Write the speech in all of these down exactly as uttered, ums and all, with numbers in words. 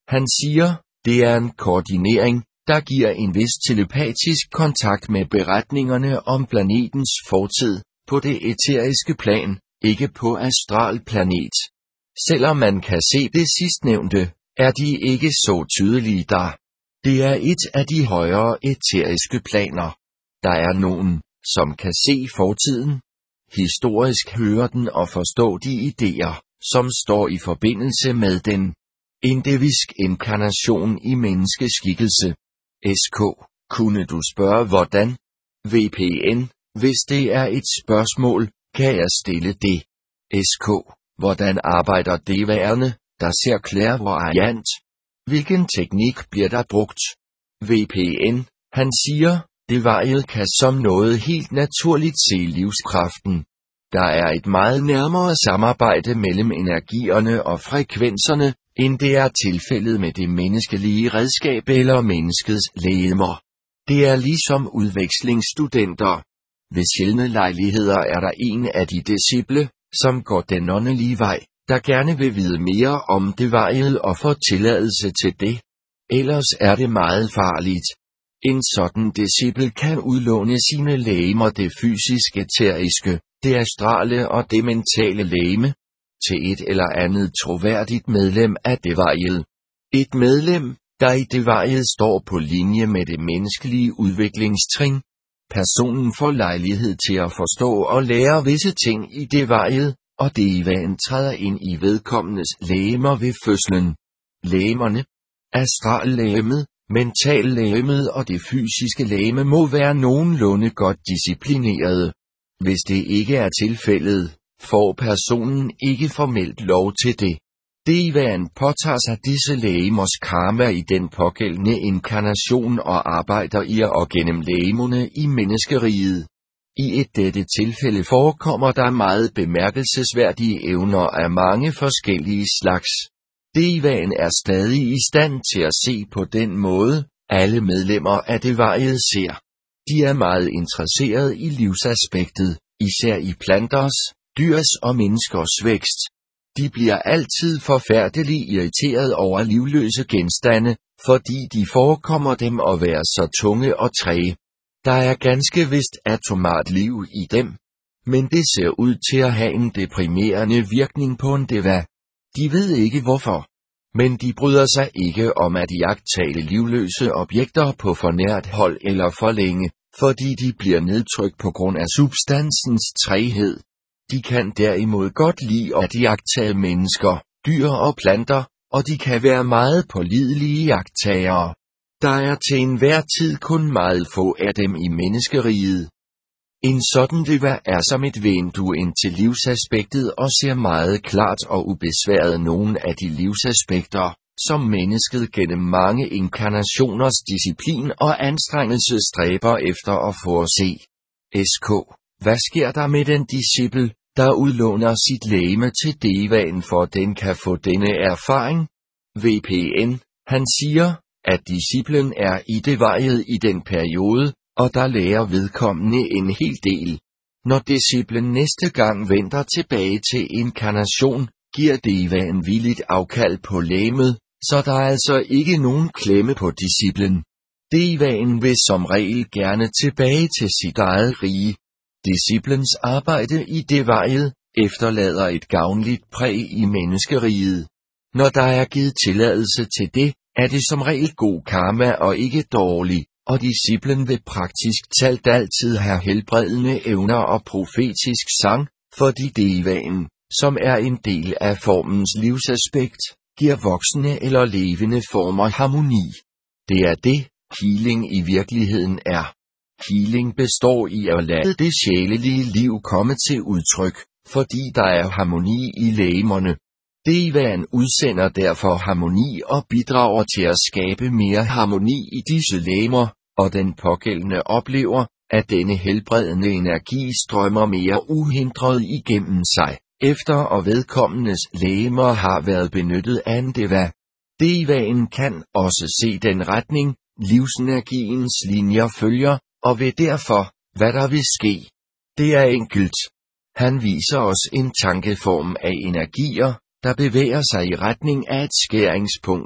Han siger, det er en koordinering, der giver en vis telepatisk kontakt med beretningerne om planetens fortid, på det æteriske plan, ikke på astralplanet. Selvom man kan se det sidstnævnte, er de ikke så tydelige der. Det er et af de højere æteriske planer. Der er nogen, som kan se fortiden. Historisk høre den og forstå de idéer, som står i forbindelse med den. En devisk inkarnation i menneskeskikkelse. S K. Kunne du spørge hvordan? V P N. Hvis det er et spørgsmål, kan jeg stille det. S K. Hvordan arbejder deværende, der ser clairvoyant? Hvilken teknik bliver der brugt? V P N. Han siger, deviet kan som noget helt naturligt se livskraften. Der er et meget nærmere samarbejde mellem energierne og frekvenserne, end det er tilfældet med det menneskelige redskab eller menneskets legemer. Det er ligesom udvekslingsstudenter. Ved sjældne lejligheder er der en af de disciple, som går den åndelige vej, der gerne vil vide mere om deviet og få tilladelse til det. Ellers er det meget farligt. En sådan disciple kan udlåne sine legemer, det fysiske, eteriske, det astrale og det mentale legeme, til et eller andet troværdigt medlem af deviet. Et medlem, der i deviet står på linje med det menneskelige udviklingstrin. Personen får lejlighed til at forstå og lære visse ting i deviet, og devaen træder ind i vedkommendes legemer ved fødslen. Legemerne, astrallegemet, mentallegemet og det fysiske legeme må være nogenlunde godt disciplinerede. Hvis det ikke er tilfældet, får personen ikke formelt lov til det. Devaen påtager sig disse legemers karma i den pågældende inkarnation og arbejder i og gennem legemerne i menneskeriget. I et dette tilfælde forekommer der meget bemærkelsesværdige evner af mange forskellige slags. Devaen er stadig i stand til at se på den måde, alle medlemmer af deviet ser. De er meget interesseret i livsaspektet, især i planters, dyrs og menneskers vækst. De bliver altid forfærdeligt irriteret over livløse genstande, fordi de forekommer dem at være så tunge og træge. Der er ganske vist atomart liv i dem, men det ser ud til at have en deprimerende virkning på en deva. De ved ikke hvorfor, men de bryder sig ikke om at iagttage livløse objekter på for nært hold eller for længe, fordi de bliver nedtrykt på grund af substansens træghed. De kan derimod godt lide at iagttage mennesker, dyr og planter, og de kan være meget pålidelige iagttagere. Der er til enhver tid kun meget få af dem i menneskeriget. En sådan deva er som et vindue ind til livsaspektet og ser meget klart og ubesværet nogle af de livsaspekter, som mennesket gennem mange inkarnationers disciplin og anstrengelse stræber efter at få at se. S K. Hvad sker der med den disciple, der udlåner sit legeme til devaen, for at den kan få denne erfaring? V P N. Han siger, at disciplen er i deviet i den periode, og der lærer vedkommende en hel del. Når disciplen næste gang vender tilbage til inkarnation, giver devaen villigt afkald på legemet, så der er altså ikke nogen klemme på disciplen. Devaen vil som regel gerne tilbage til sit eget rige. Disciplens arbejde i deviet efterlader et gavnligt præg i menneskeriget. Når der er givet tilladelse til det, er det som regel god karma og ikke dårlig, og disciplen vil praktisk talt altid have helbredende evner og profetisk sang, fordi devaen, som er en del af formens livsaspekt, giver voksne eller levende former harmoni. Det er det, healing i virkeligheden er. Healing består i at lade det sjælelige liv komme til udtryk, fordi der er harmoni i legemerne. Devaen udsender derfor harmoni og bidrager til at skabe mere harmoni i disse legemer, og den pågældende oplever, at denne helbredende energi strømmer mere uhindret igennem sig, efter og vedkommendes legemer har været benyttet af en deva. Devaen kan også se den retning, livsenergiens linjer følger, og ved derfor, hvad der vil ske. Det er enkelt. Han viser os en tankeform af energier, der bevæger sig i retning af et skæringspunkt,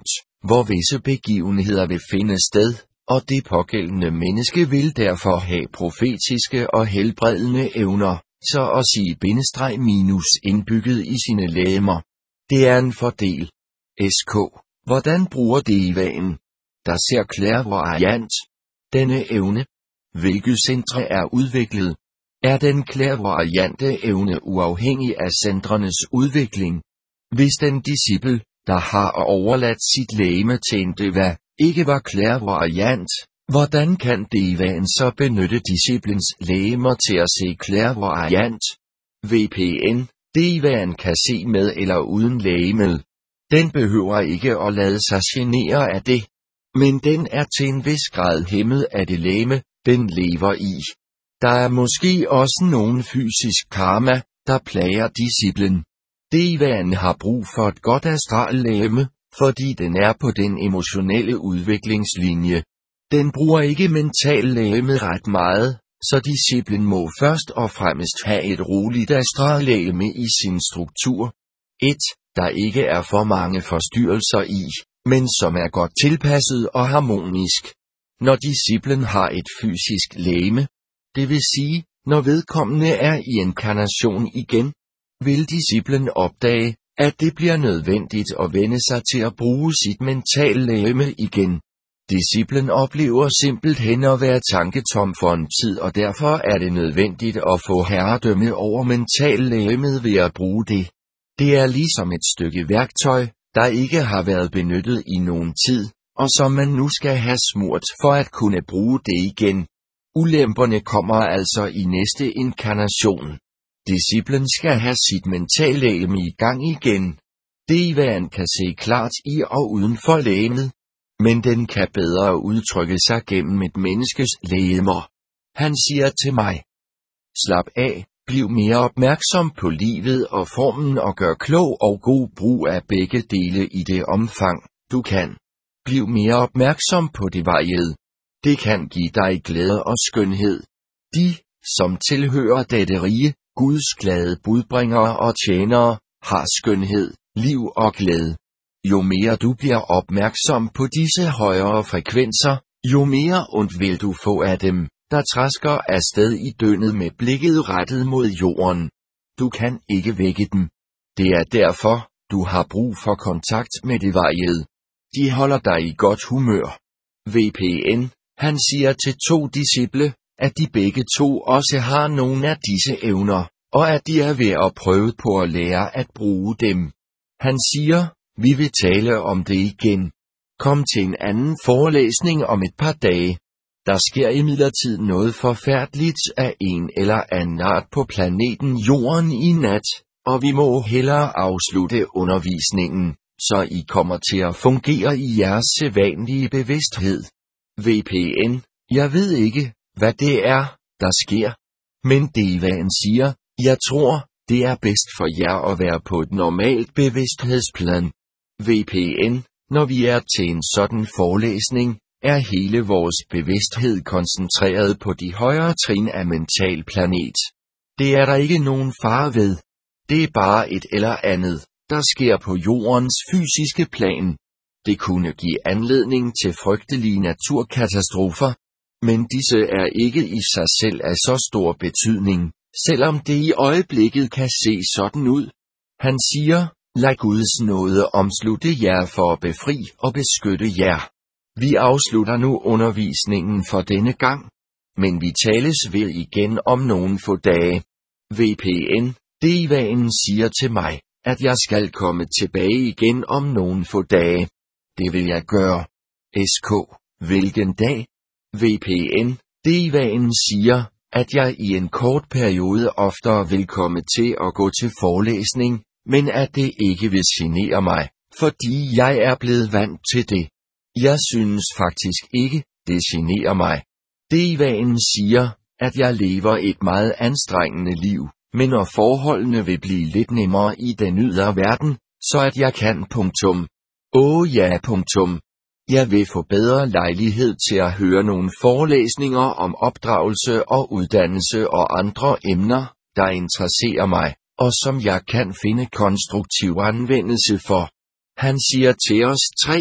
hvor visse begivenheder vil finde sted, og det pågældende menneske vil derfor have profetiske og helbredende evner, så at sige bindestreg minus indbygget i sine legemer. Det er en fordel. sk. Hvordan bruger devaen, der ser clairvoyant, denne evne? Hvilke centre er udviklet? Er den clairvoyante evne uafhængig af centrenes udvikling? Hvis den disciple, der har overladt sit legeme til en deva, ikke var clairvoyant, hvordan kan devaen så benytte disciplens legemer til at se clairvoyant? V P N, devaen kan se med eller uden legemet. Den behøver ikke at lade sig genere af det. Men den er til en vis grad hæmmet af det legeme, den lever i. Der er måske også nogen fysisk karma, der plager disciplen. Devaen har brug for et godt astrallegeme, fordi den er på den emotionelle udviklingslinje. Den bruger ikke mentallegemet ret meget, så disciplen må først og fremmest have et roligt astrallegeme i sin struktur. Et, der ikke er for mange forstyrrelser i, men som er godt tilpasset og harmonisk. Når disciplen har et fysisk legeme, det vil sige, når vedkommende er i inkarnation igen, vil disciplen opdage, at det bliver nødvendigt at vende sig til at bruge sit mentallegeme igen. Disciplen oplever simpelthen at være tanketom for en tid, og derfor er det nødvendigt at få herredømme over mentallegemet ved at bruge det. Det er ligesom et stykke værktøj, der ikke har været benyttet i nogen tid, og som man nu skal have smurt for at kunne bruge det igen. Ulemperne kommer altså i næste inkarnation. Disciplen skal have sit mentallegeme i gang igen. Devaen kan se klart i og uden for legemet, men den kan bedre udtrykke sig gennem et menneskes legemer. Han siger til mig: slap af, bliv mere opmærksom på livet og formen og gør klog og god brug af begge dele i det omfang, du kan. Bliv mere opmærksom på det variede. Det kan give dig glæde og skønhed. De, som tilhører dette rige, Guds glade budbringere og tjenere, har skønhed, liv og glæde. Jo mere du bliver opmærksom på disse højere frekvenser, jo mere ondt vil du få af dem, der træsker afsted i døgnet med blikket rettet mod jorden. Du kan ikke vække dem. Det er derfor, du har brug for kontakt med det variede. De holder dig i godt humør. V P N, han siger til to disciple, at de begge to også har nogle af disse evner, og at de er ved at prøve på at lære at bruge dem. Han siger, vi vil tale om det igen. Kom til en anden forelæsning om et par dage. Der sker imidlertid noget forfærdeligt af en eller anden art på planeten Jorden i nat, og vi må hellere afslutte undervisningen, så I kommer til at fungere i jeres sædvanlige bevidsthed. V P N, jeg ved ikke, hvad det er, der sker. Men devaen siger, jeg tror, det er bedst for jer at være på et normalt bevidsthedsplan. V P N, når vi er til en sådan forelæsning, er hele vores bevidsthed koncentreret på de højere trin af mental planet. Det er der ikke nogen fare ved. Det er bare et eller andet, der sker på jordens fysiske plan. Det kunne give anledning til frygtelige naturkatastrofer, men disse er ikke i sig selv af så stor betydning, selvom det i øjeblikket kan se sådan ud. Han siger, lad Guds nåde omslutte jer for at befri og beskytte jer. Vi afslutter nu undervisningen for denne gang, men vi tales ved igen om nogle få dage. V P N, devaen siger til mig, at jeg skal komme tilbage igen om nogle få dage. Det vil jeg gøre. sk. Hvilken dag? V P N, devaen siger, at jeg i en kort periode oftere vil komme til at gå til forelæsning, men at det ikke vil genere mig, fordi jeg er blevet vant til det. Jeg synes faktisk ikke, det generer mig. Devaen siger, at jeg lever et meget anstrengende liv, men når forholdene vil blive lidt nemmere i den ydre verden, så at jeg kan punktum. Åh ja punktum. Jeg vil få bedre lejlighed til at høre nogle forelæsninger om opdragelse og uddannelse og andre emner, der interesserer mig, og som jeg kan finde konstruktiv anvendelse for. Han siger til os tre,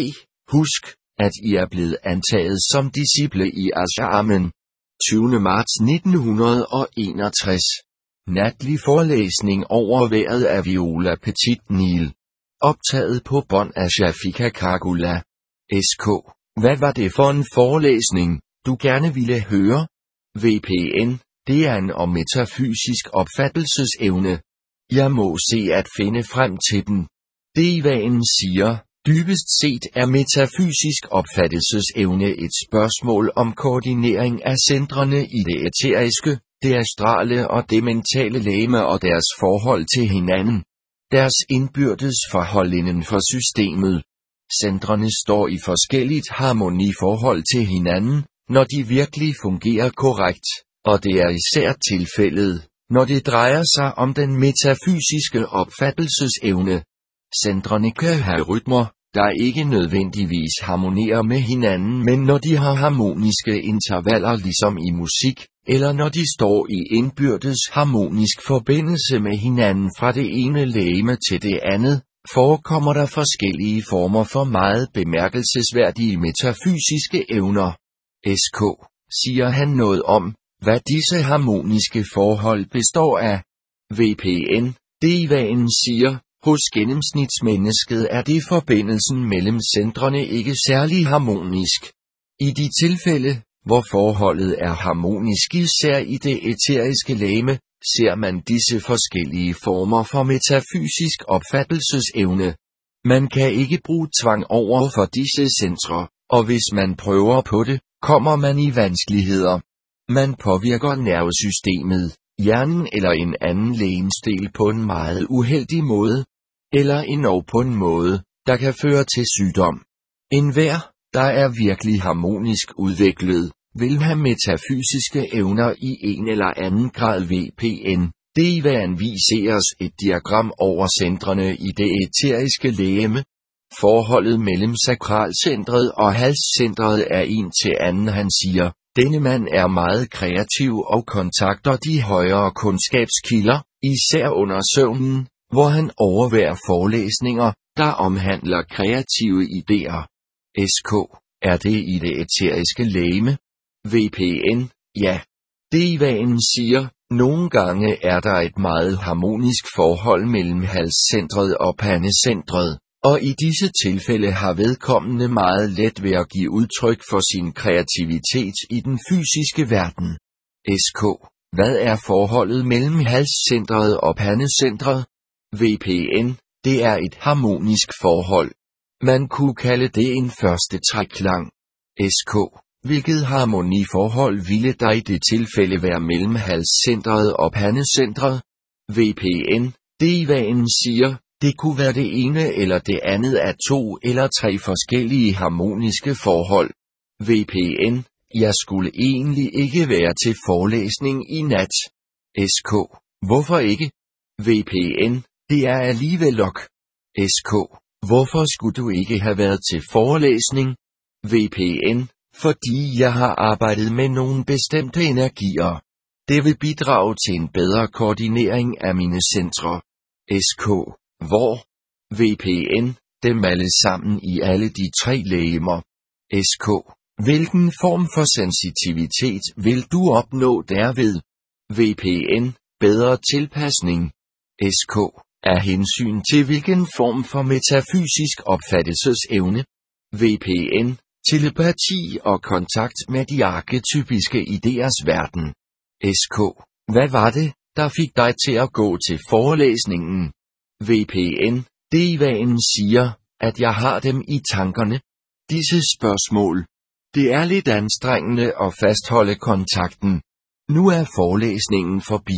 Husk, at I er blevet antaget som disciple i Amen. tyvende marts nitten enogtres. Natlig forelæsning over vejret af Viola Petit-Nil. Optaget på bånd af Shafika Kagula. S K. Hvad var det for en forelæsning, du gerne ville høre? V P N, det er en om metafysisk opfattelsesevne. Jeg må se at finde frem til den. Devaen siger, dybest set er metafysisk opfattelsesevne et spørgsmål om koordinering af centrene i det æteriske, det astrale og det mentale legeme og deres forhold til hinanden. Deres indbyrdes forhold inden for systemet. Centrene står i forskelligt harmoniforhold til hinanden, når de virkelig fungerer korrekt, og det er især tilfældet, når det drejer sig om den metafysiske opfattelsesevne. Centrene kan have rytmer, der ikke nødvendigvis harmonerer med hinanden, men når de har harmoniske intervaller ligesom i musik, eller når de står i indbyrdes harmonisk forbindelse med hinanden fra det ene legeme til det andet, forekommer der forskellige former for meget bemærkelsesværdige metafysiske evner. S K. Siger han noget om, hvad disse harmoniske forhold består af? V P N. Devaen siger, hos gennemsnitsmennesket er det forbindelsen mellem centrene ikke særlig harmonisk. I de tilfælde, hvor forholdet er harmonisk især i det æteriske legeme, ser man disse forskellige former for metafysisk opfattelsesevne. Man kan ikke bruge tvang over for disse centre, og hvis man prøver på det, kommer man i vanskeligheder. Man påvirker nervesystemet, hjernen eller en anden legemsdel på en meget uheldig måde, eller endog på en måde, der kan føre til sygdom. Enhver, der er virkelig harmonisk udviklet, vil have metafysiske evner i en eller anden grad. V P N. Devaen viser os et diagram over centrene i det æteriske legeme. Forholdet mellem sakralcentret og halscentret er en til anden. Han siger, denne mand er meget kreativ og kontakter de højere kundskabskilder, især under søvnen, hvor han overværer forelæsninger, der omhandler kreative idéer. S K. Er det i det æteriske legeme? V P N. Ja. Devaen siger, nogle gange er der et meget harmonisk forhold mellem halscentret og pandecentret, og i disse tilfælde har vedkommende meget let ved at give udtryk for sin kreativitet i den fysiske verden. S K. Hvad er forholdet mellem halscentret og pandecentret? V P N. Det er et harmonisk forhold. Man kunne kalde det en første trækklang. S K. Hvilket harmoniforhold ville der i det tilfælde være mellem halscentret og pandecentret? V P N. Devaen siger, det kunne være det ene eller det andet af to eller tre forskellige harmoniske forhold. V P N. Jeg skulle egentlig ikke være til forelæsning i nat. S K. Hvorfor ikke? V P N. Det er alligevel nok. S K. Hvorfor skulle du ikke have været til forelæsning? V P N. Fordi jeg har arbejdet med nogle bestemte energier. Det vil bidrage til en bedre koordinering af mine centre. S K. Hvor? V P N. Dem alle sammen i alle de tre legemer. S K. Hvilken form for sensitivitet vil du opnå derved? V P N. Bedre tilpasning. S K. Af hensyn til hvilken form for metafysisk opfattelsesevne? V P N. Telepati og kontakt med de arketypiske idéers verden. S K. Hvad var det, der fik dig til at gå til forelæsningen? V P N. Devaen siger, at jeg har dem i tankerne. Disse spørgsmål. Det er lidt anstrengende at fastholde kontakten. Nu er forelæsningen forbi.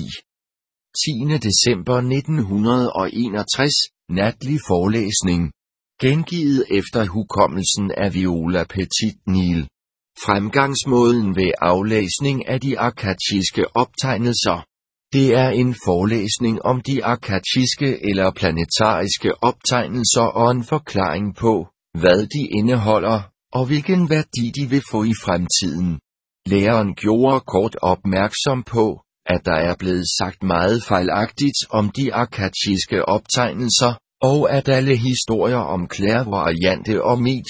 tiende december nitten enogtres. Natlig forelæsning. Gengivet efter hukommelsen af Viola Petit-Nil. Fremgangsmåden ved aflæsning af de akatsjiske optegnelser. Det er en forelæsning om de akatsjiske eller planetariske optegnelser og en forklaring på, hvad de indeholder, og hvilken værdi de vil få i fremtiden. Læreren gjorde kort opmærksom på, at der er blevet sagt meget fejlagtigt om de akatsjiske optegnelser, og at alle historier om clairvoyante og medier,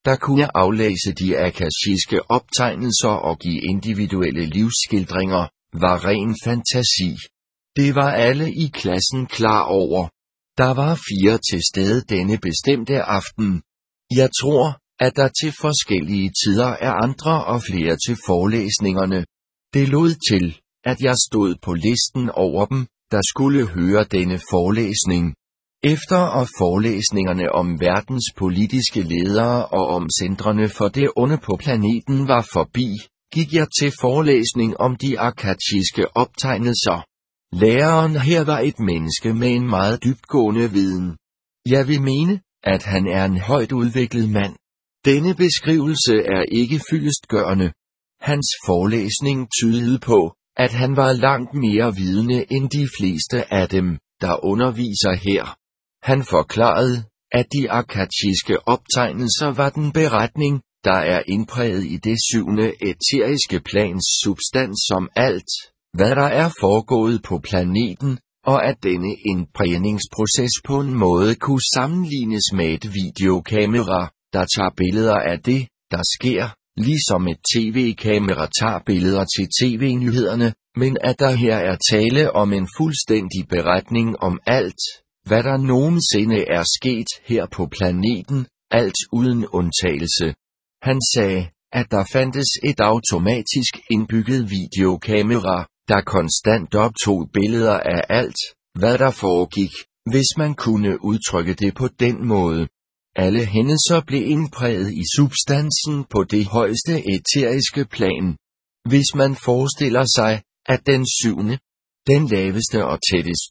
der kunne aflæse de akashiske optegnelser og give individuelle livsskildringer, var ren fantasi. Det var alle i klassen klar over. Der var fire til stede denne bestemte aften. Jeg tror, at der til forskellige tider er andre og flere til forelæsningerne. Det lod til, at jeg stod på listen over dem, der skulle høre denne forelæsning. Efter og forelæsningerne om verdens politiske ledere og om centrene for det onde på planeten var forbi, gik jeg til forelæsning om de akashiske optegnelser. Læreren her var et menneske med en meget dybtgående viden. Jeg vil mene, at han er en højt udviklet mand. Denne beskrivelse er ikke fyldestgørende. Hans forelæsning tydede på, at han var langt mere vidende end de fleste af dem, der underviser her. Han forklarede, at de akashiske optegnelser var den beretning, der er indpræget i det syvende æteriske plans substans som alt, hvad der er foregået på planeten, og at denne indprægningsproces på en måde kunne sammenlignes med et videokamera, der tager billeder af det, der sker, ligesom et tv-kamera tager billeder til tv-nyhederne, men at der her er tale om en fuldstændig beretning om alt, hvad der nogensinde er sket her på planeten, alt uden undtagelse. Han sagde, at der fandtes et automatisk indbygget videokamera, der konstant optog billeder af alt, hvad der foregik, hvis man kunne udtrykke det på den måde. Alle hændelser blev indpræget i substansen på det højeste æteriske plan. Hvis man forestiller sig, at den syvende, den laveste og tættest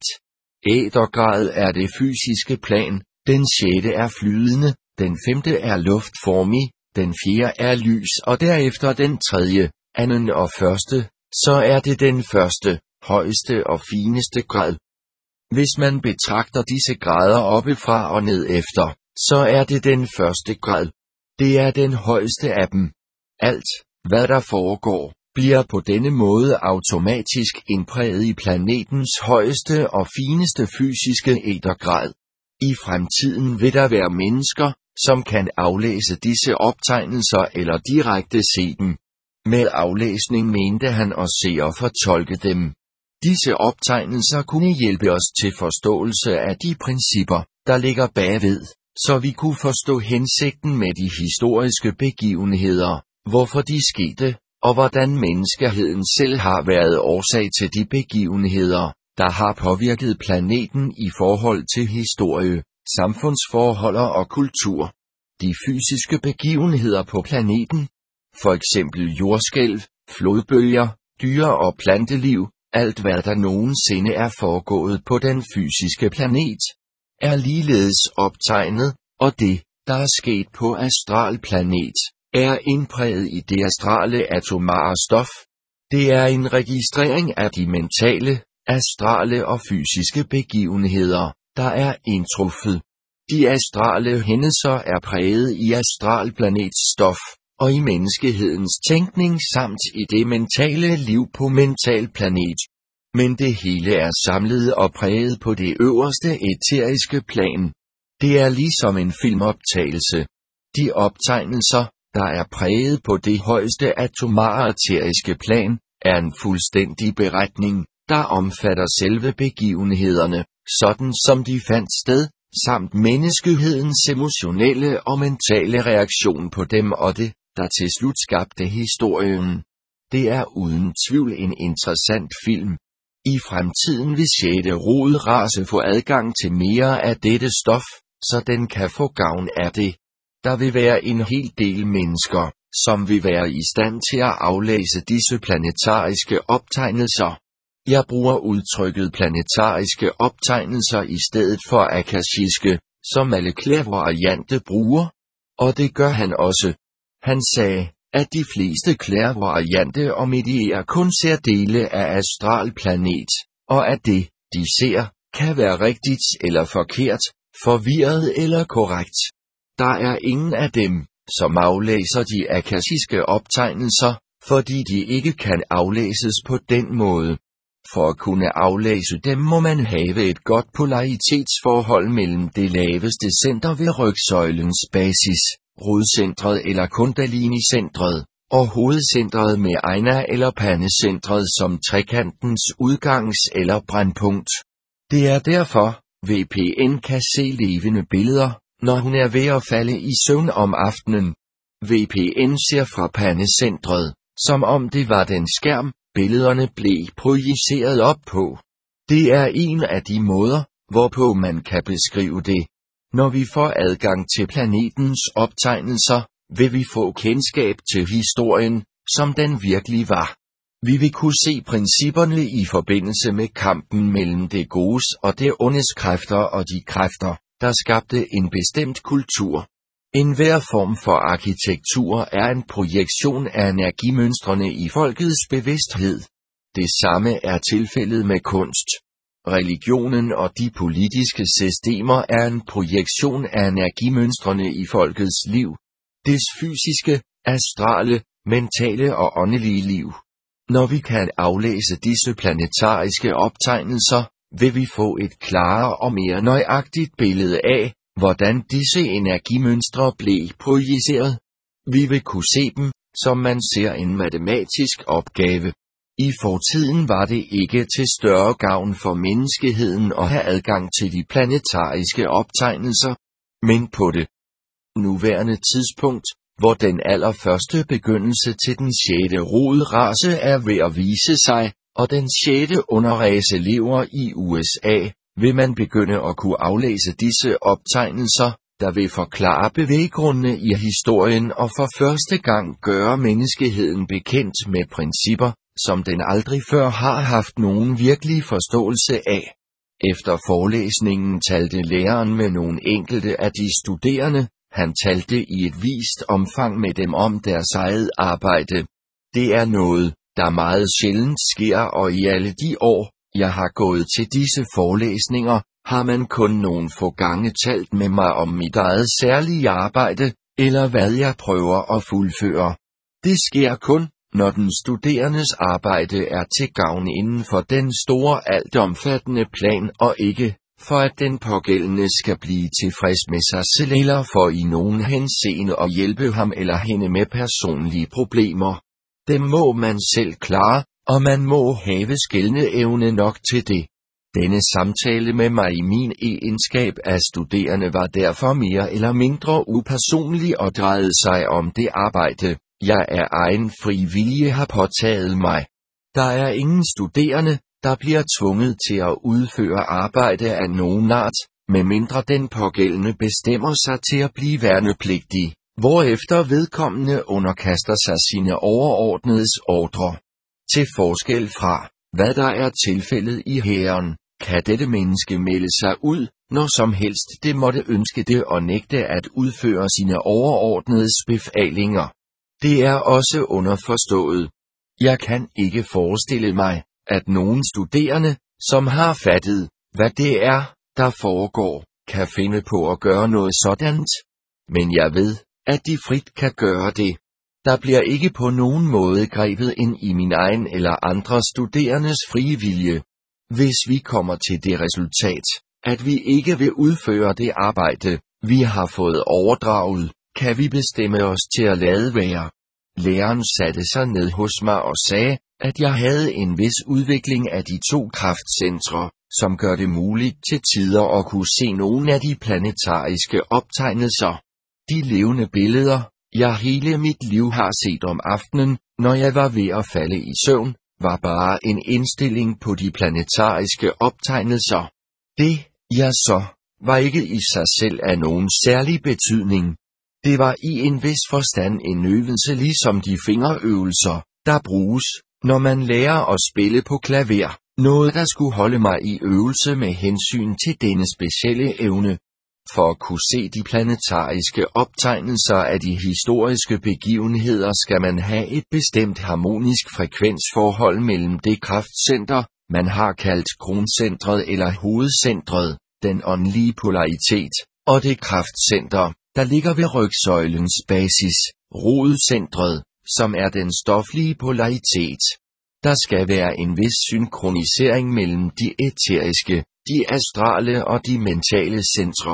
ætergrad er det fysiske plan, den sjette er flydende, den femte er luftformig, den fjerde er lys og derefter den tredje, anden og første, så er det den første, højeste og fineste grad. Hvis man betragter disse grader oppefra og ned efter, så er det den første grad. Det er den højeste af dem. Alt, hvad der foregår, bliver på denne måde automatisk indpræget i planetens højeste og fineste fysiske ætergrad. I fremtiden vil der være mennesker, som kan aflæse disse optegnelser eller direkte se dem. Med aflæsning mente han at se og fortolke dem. Disse optegnelser kunne hjælpe os til forståelse af de principper, der ligger bagved, så vi kunne forstå hensigten med de historiske begivenheder, hvorfor de skete, og hvordan menneskeheden selv har været årsag til de begivenheder, der har påvirket planeten i forhold til historie, samfundsforhold og kultur. De fysiske begivenheder på planeten, for eksempel jordskælv, flodbølger, dyre- og planteliv, alt hvad der nogensinde er foregået på den fysiske planet, er ligeledes optegnet, og det, der er sket på astralplanet, er indpræget i det astrale atomare stof. Det er en registrering af de mentale, astrale og fysiske begivenheder, der er indtruffet. De astrale hændelser er præget i astralplanets stof, og i menneskehedens tænkning samt i det mentale liv på mental planet. Men det hele er samlet og præget på det øverste æteriske plan. Det er ligesom en filmoptagelse. De optegnelser, der er præget på det højeste atomare æteriske plan, er en fuldstændig beretning, der omfatter selve begivenhederne, sådan som de fandt sted, samt menneskehedens emotionelle og mentale reaktion på dem og det, der til slut skabte historien. Det er uden tvivl en interessant film. I fremtiden vil sjette rod race få adgang til mere af dette stof, så den kan få gavn af det. Der vil være en hel del mennesker, som vil være i stand til at aflæse disse planetariske optegnelser. Jeg bruger udtrykket planetariske optegnelser i stedet for akashiske, som alle clairvoyante bruger. Og det gør han også. Han sagde, at de fleste clairvoyante og mediere kun ser dele af astralplanet, og at det, de ser, kan være rigtigt eller forkert, forvirret eller korrekt. Der er ingen af dem, som aflæser de akashiske optegnelser, fordi de ikke kan aflæses på den måde. For at kunne aflæse dem må man have et godt polaritetsforhold mellem det laveste center ved rygsøjlens basis, rodcentret eller kundalini-centret, og hovedcentret med ajna eller pandecentret som trekantens udgangs- eller brændpunkt. Det er derfor, V P N kan se levende billeder, når hun er ved at falde i søvn om aftenen. V P N ser fra pandecentret, som om det var den skærm, billederne blev projiceret op på. Det er en af de måder, hvorpå man kan beskrive det. Når vi får adgang til planetens optegnelser, vil vi få kendskab til historien, som den virkelig var. Vi vil kunne se principperne i forbindelse med kampen mellem det godes og det ondes kræfter og de kræfter, der skabte en bestemt kultur. Enhver form for arkitektur er en projektion af energimønstrene i folkets bevidsthed. Det samme er tilfældet med kunst. Religionen og de politiske systemer er en projektion af energimønstrene i folkets liv. Dets fysiske, astrale, mentale og åndelige liv. Når vi kan aflæse disse planetariske optegnelser, vil vi få et klarere og mere nøjagtigt billede af, hvordan disse energimønstre blev projiceret. Vi vil kunne se dem, som man ser en matematisk opgave. I fortiden var det ikke til større gavn for menneskeheden at have adgang til de planetariske optegnelser, men på det nuværende tidspunkt, hvor den allerførste begyndelse til den sjette rodrace er ved at vise sig, og den sjette underrace lever i U S A, vil man begynde at kunne aflæse disse optegnelser, der vil forklare bevæggrundene i historien og for første gang gøre menneskeheden bekendt med principper, som den aldrig før har haft nogen virkelig forståelse af. Efter forelæsningen talte læreren med nogle enkelte af de studerende. Han talte i et vist omfang med dem om deres eget arbejde. Det er noget, der meget sjældent sker, og i alle de år, jeg har gået til disse forelæsninger, har man kun nogle få gange talt med mig om mit eget særlige arbejde, eller hvad jeg prøver at fuldføre. Det sker kun, når den studerendes arbejde er til gavn inden for den store altomfattende plan og ikke, for at den pågældende skal blive tilfreds med sig selv eller for i nogen henseende at hjælpe ham eller hende med personlige problemer. Dem må man selv klare, og man må have skelne evne nok til det. Denne samtale med mig i min egenskab af studerende var derfor mere eller mindre upersonlig og drejede sig om det arbejde, jeg af egen fri vilje har påtaget mig. Der er ingen studerende, der bliver tvunget til at udføre arbejde af nogen art, medmindre den pågældende bestemmer sig til at blive værnepligtig, hvorefter vedkommende underkaster sig sine overordnedes ordre. Til forskel fra, hvad der er tilfældet i hæren, kan dette menneske melde sig ud, når som helst det måtte ønske det og nægte at udføre sine overordnedes befalinger. Det er også underforstået. Jeg kan ikke forestille mig, at nogen studerende, som har fattet, hvad det er, der foregår, kan finde på at gøre noget sådant. Men jeg ved, at de frit kan gøre det. Der bliver ikke på nogen måde grebet ind i min egen eller andre studerendes frie vilje. Hvis vi kommer til det resultat, at vi ikke vil udføre det arbejde, vi har fået overdraget, kan vi bestemme os til at lade være. Læreren satte sig ned hos mig og sagde, at jeg havde en vis udvikling af de to kraftcentre, som gør det muligt til tider at kunne se nogle af de planetariske optegnelser. De levende billeder, jeg hele mit liv har set om aftenen, når jeg var ved at falde i søvn, var bare en indstilling på de planetariske optegnelser. Det, jeg så, var ikke i sig selv af nogen særlig betydning. Det var i en vis forstand en øvelse ligesom de fingerøvelser, der bruges, når man lærer at spille på klaver, noget der skulle holde mig i øvelse med hensyn til denne specielle evne. For at kunne se de planetariske optegnelser af de historiske begivenheder skal man have et bestemt harmonisk frekvensforhold mellem det kraftcenter, man har kaldt kroncentret eller hovedcentret, den åndelige polaritet, og det kraftcenter, der ligger ved rygsøjlens basis, rodcentret, som er den stoflige polaritet. Der skal være en vis synkronisering mellem de æteriske, de astrale og de mentale centre.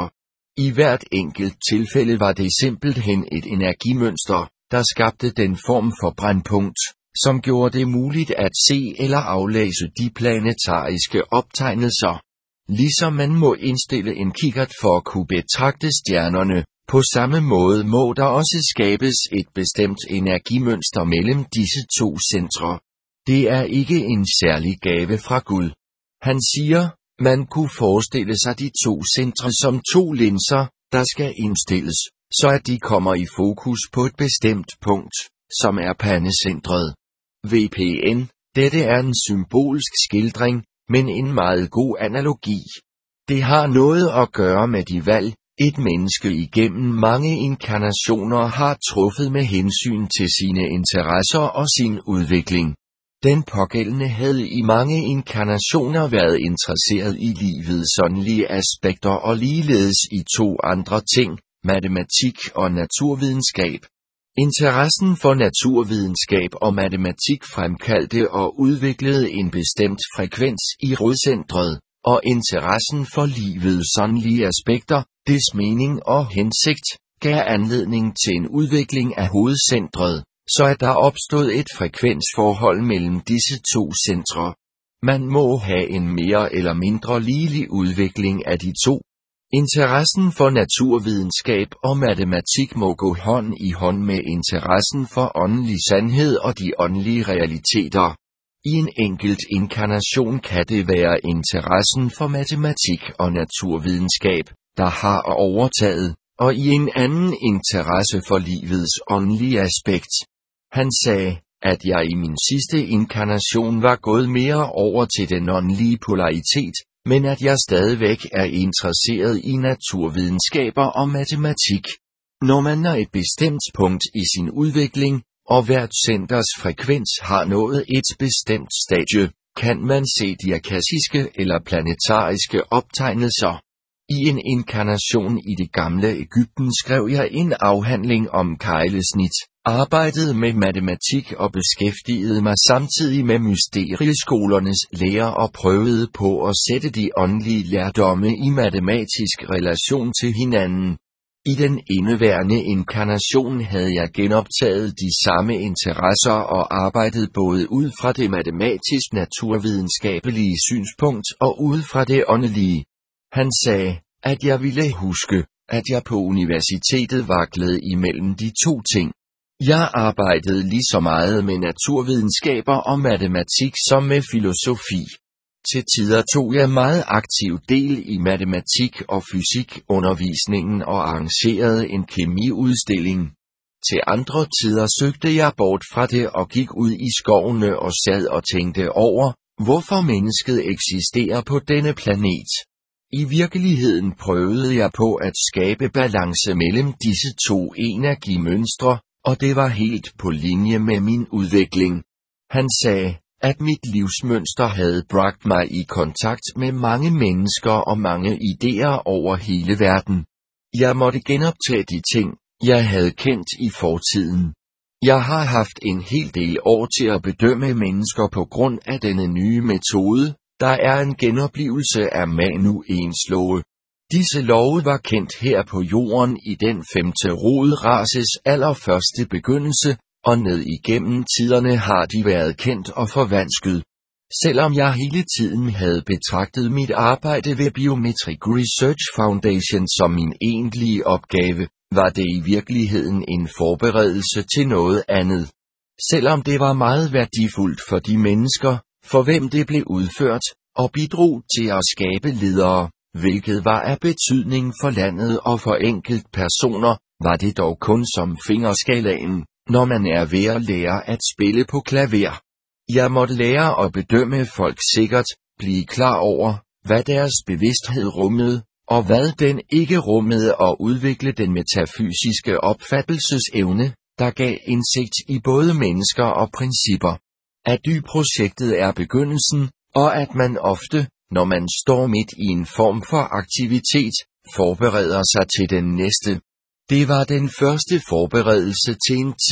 I hvert enkelt tilfælde var det simpelthen et energimønster, der skabte den form for brændpunkt, som gjorde det muligt at se eller aflæse de planetariske optegnelser. Ligesom man må indstille en kikkert for at kunne betragte stjernerne, på samme måde må der også skabes et bestemt energimønster mellem disse to centre. Det er ikke en særlig gave fra Gud. Han siger, man kunne forestille sig de to centre som to linser, der skal indstilles, så at de kommer i fokus på et bestemt punkt, som er pandecentret. V P N, dette er en symbolsk skildring, men en meget god analogi. Det har noget at gøre med de valg, et menneske igennem mange inkarnationer har truffet med hensyn til sine interesser og sin udvikling. Den pågældende havde i mange inkarnationer været interesseret i livets åndelige aspekter og ligeledes i to andre ting, matematik og naturvidenskab. Interessen for naturvidenskab og matematik fremkaldte og udviklede en bestemt frekvens i rodcentret, og interessen for livets åndelige aspekter, dets mening og hensigt, gav anledning til en udvikling af hovedcentret, så at der opstod et frekvensforhold mellem disse to centre. Man må have en mere eller mindre ligelig udvikling af de to. Interessen for naturvidenskab og matematik må gå hånd i hånd med interessen for åndelig sandhed og de åndelige realiteter. I en enkelt inkarnation kan det være interessen for matematik og naturvidenskab, der har overtaget, og i en anden interesse for livets åndelige aspekt. Han sagde, at jeg i min sidste inkarnation var gået mere over til den åndelige polaritet, men at jeg stadigvæk er interesseret i naturvidenskaber og matematik. Når man når et bestemt punkt i sin udvikling, og hvert centers frekvens har nået et bestemt stadie, kan man se de akasiske eller planetariske optegnelser. I en inkarnation i det gamle Egypten skrev jeg en afhandling om keglesnit, arbejdede med matematik og beskæftigede mig samtidig med mysterieskolernes lære og prøvede på at sætte de åndelige lærdomme i matematisk relation til hinanden. I den indeværende inkarnation havde jeg genoptaget de samme interesser og arbejdet både ud fra det matematisk-naturvidenskabelige synspunkt og ud fra det åndelige. Han sagde, at jeg ville huske, at jeg på universitetet vaklede imellem de to ting. Jeg arbejdede lige så meget med naturvidenskaber og matematik som med filosofi. Til tider tog jeg meget aktiv del i matematik og fysikundervisningen og arrangerede en kemiudstilling. Til andre tider søgte jeg bort fra det og gik ud i skovene og sad og tænkte over, hvorfor mennesket eksisterer på denne planet. I virkeligheden prøvede jeg på at skabe balance mellem disse to energimønstre, og det var helt på linje med min udvikling. Han sagde, at mit livsmønster havde bragt mig i kontakt med mange mennesker og mange idéer over hele verden. Jeg måtte genoptage de ting, jeg havde kendt i fortiden. Jeg har haft en hel del år til at bedømme mennesker på grund af denne nye metode, der er en genoplivelse af Manu-ens love. Disse love var kendt her på jorden i den femte rodraces allerførste begyndelse, og ned igennem tiderne har de været kendt og forvansket. Selvom jeg hele tiden havde betragtet mit arbejde ved Biometric Research Foundation som min egentlige opgave, var det i virkeligheden en forberedelse til noget andet. Selvom det var meget værdifuldt for de mennesker, for hvem det blev udført, og bidrog til at skabe ledere, hvilket var af betydning for landet og for enkelt personer, var det dog kun som fingerskalaen, når man er ved at lære at spille på klaver. Jeg måtte lære at bedømme folk sikkert, blive klar over, hvad deres bevidsthed rummede, og hvad den ikke rummede, og udvikle den metafysiske opfattelsesevne, der gav indsigt i både mennesker og principper. At dy-projektet er begyndelsen, og at man ofte, når man står midt i en form for aktivitet, forbereder sig til den næste. Det var den første forberedelse til en tid,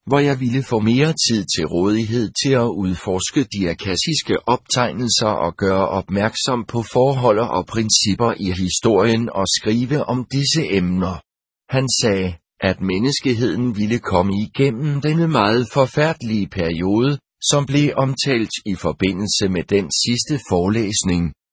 hvor jeg ville få mere tid til rådighed til at udforske de akassiske optegnelser og gøre opmærksom på forhold og principper i historien og skrive om disse emner. Han sagde, at menneskeheden ville komme igennem denne meget forfærdelige periode, som blev omtalt i forbindelse med den sidste forelæsning,